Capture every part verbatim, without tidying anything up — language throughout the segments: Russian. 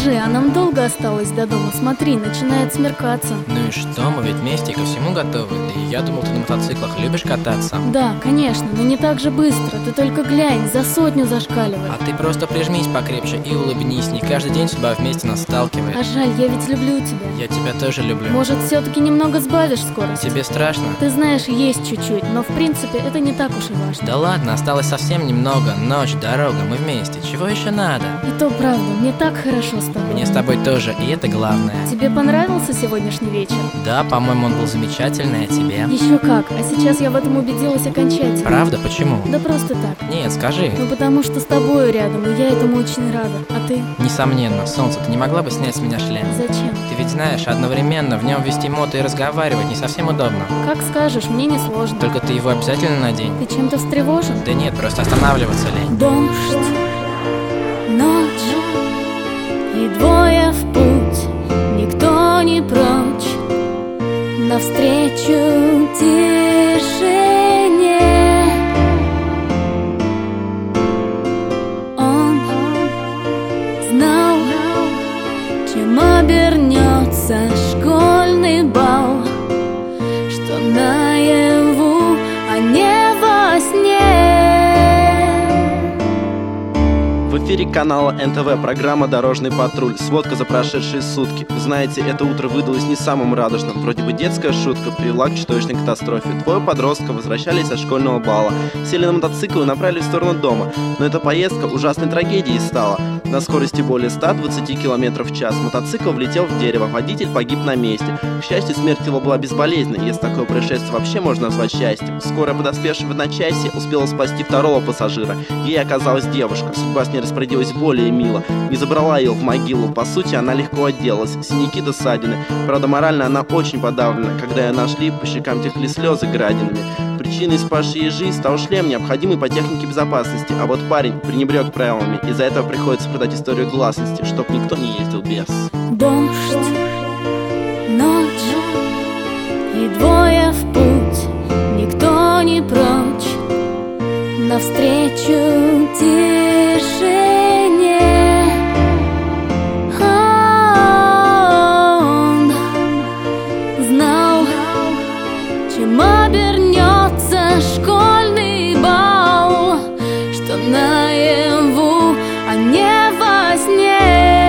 Скажи, а нам долго осталось до дома? Смотри, начинает смеркаться. Ну и что, мы ведь вместе ко всему готовы. Да и я думал, ты на мотоциклах любишь кататься. Да, конечно, но не так же быстро. Ты только глянь, за сотню зашкаливает. А ты просто прижмись покрепче и улыбнись. Не каждый день судьба вместе нас сталкивает. А жаль, я ведь люблю тебя. Я тебя тоже люблю. Может, все-таки немного сбавишь скорость? Тебе страшно? Ты знаешь, есть чуть-чуть, но в принципе это не так уж и важно. Да ладно, осталось совсем немного. Ночь, дорога, мы вместе. Чего еще надо? И то правда, мне так хорошо с тобой. Мне с тобой тоже, и это главное. Тебе понравился сегодняшний вечер? Да, по-моему, он был замечательный, а тебе? Еще как, а сейчас я в этом убедилась окончательно. Правда? Почему? Да просто так. Нет, скажи. Ну потому что с тобою рядом, и я этому очень рада. А ты? Несомненно. Солнце, ты не могла бы снять с меня шлем? Зачем? Ты ведь знаешь, одновременно в нем вести мото и разговаривать не совсем удобно. Как скажешь, мне не сложно. Только ты его обязательно надень. Ты чем-то встревожен? Да нет, просто останавливаться лень. Дождь, ночь и двое в путь, никто не прочь, навстречу тишине. Он знал, чем обернется школьный бал, что наяву, а не во сне. В эфире канала эн тэ вэ программа «Дорожный патруль». Сводка за прошедшие сутки. Вы знаете, это утро выдалось не самым радужным. Вроде бы детская шутка привела к чудовищной катастрофе. Двое подростков возвращались со школьного бала, сели на мотоцикл и направились в сторону дома. Но эта поездка ужасной трагедией стала. На скорости более ста двадцати километров в час мотоцикл влетел в дерево, водитель погиб на месте. К счастью, смерть его была безболезненной, если такое происшествие вообще можно назвать счастьем. Скорая, подоспевшая в одночасье, успела спасти второго пассажира. Ей оказалась девушка. Судьба с ней распорядилась более мило. Не забрала ее в могилу. По сути, она легко отделалась. Синяки до ссадины. Правда, морально она очень подавлена. Когда ее нашли, по щекам текли слезы градинами. Причиной спасшей ей жизнь стал шлем, необходимый по технике безопасности. А вот парень пренебрег правилами. Из-за этого приходится продать историю гласности, чтоб никто не ездил без. Дождь, ночь и двое в путь, никто не прочь, навстречу тишине. Он знал, чем обернется школьный бал, что наяву, а не во сне.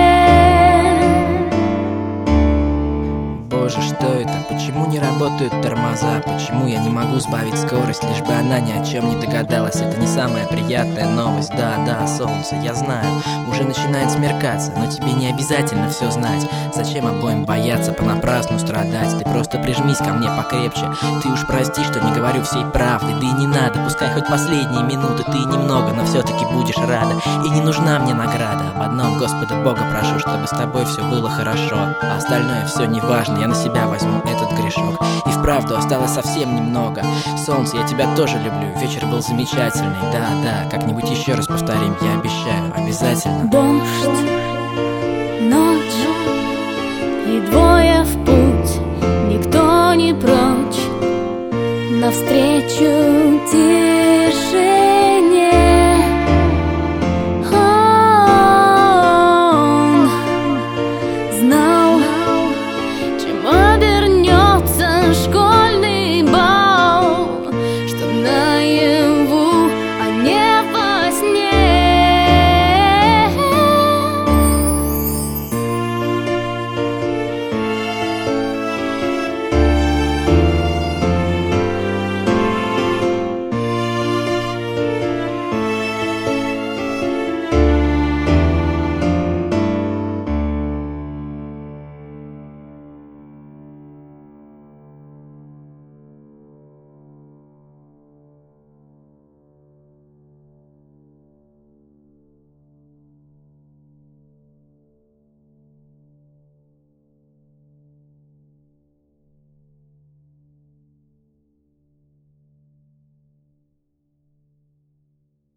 Боже, что это? Почему не работают тормоза? Почему я не могу сбавить скорость, лишь бы она ни о чем не догадалась? Это не самая приятная новость. Да, да, солнце, я знаю, уже начинает смеркаться, но тебе не обязательно все знать. Зачем обоим бояться, понапрасну страдать? Ты просто прижмись ко мне покрепче. Ты уж прости, что не говорю всей правды. Да и не надо, пускай хоть последние минуты ты немного, но все-таки будешь рада. И не нужна мне награда. Об одном Господа Бога прошу, чтобы с тобой все было хорошо. А остальное все не важно, я на себя возьму этот грешок. И вправду осталось совсем немного. Солнце, я тебя тоже люблю. Вечер был замечательный. Да, да, как-нибудь еще раз повторим, я обещаю, обязательно. Дождь, ночь и двое в путь, никто не прочь, навстречу тебе.